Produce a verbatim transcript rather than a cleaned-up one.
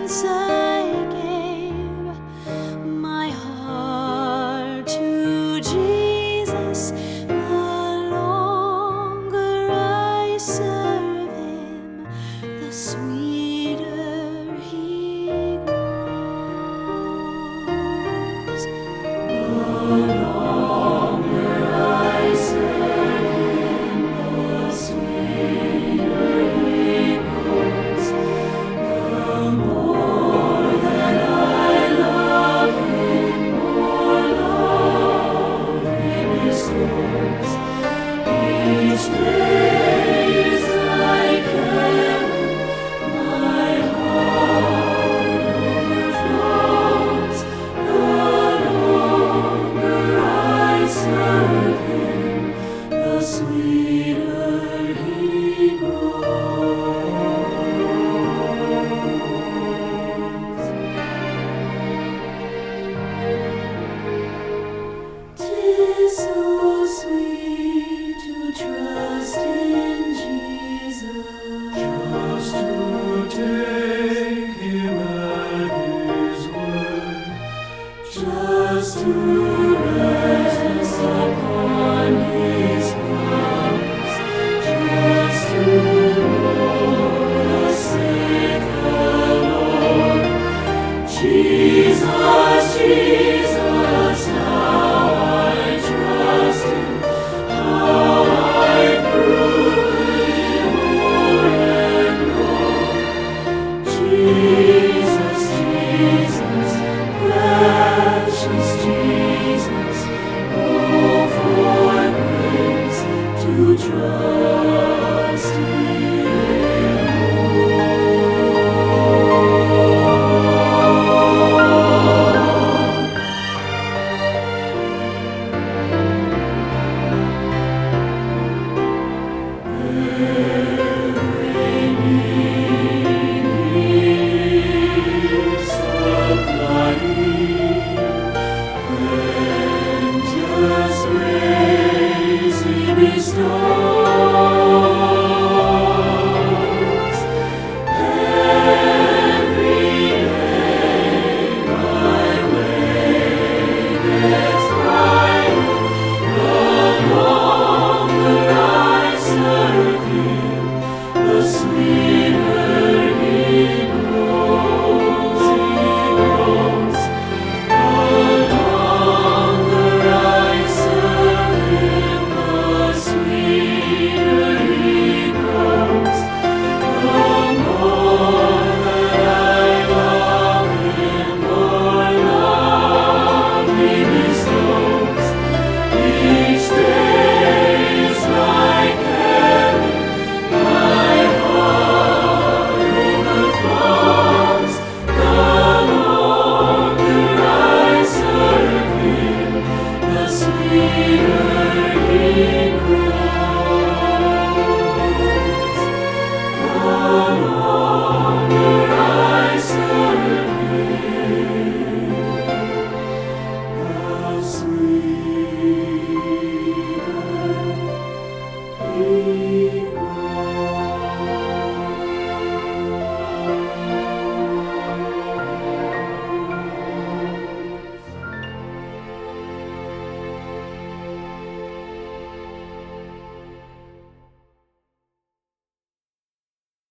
once I gave my heart to Jesus, the longer I serve Him, the sweeter He grows. The longer I serve Him, the sweeter He grows. The more that I love Him, more love He bestows. Each day is like heaven, my heart overflows. The longer I serve Him, the sweeter He grows. 'Tis so sweet to trust in Jesus, Just to take Him at His word, just to rest upon His promise, just to know thus saith the Lord. Jesus, Jesus, how I trust Him, how I've proven Him o'er and o'er. Jesus,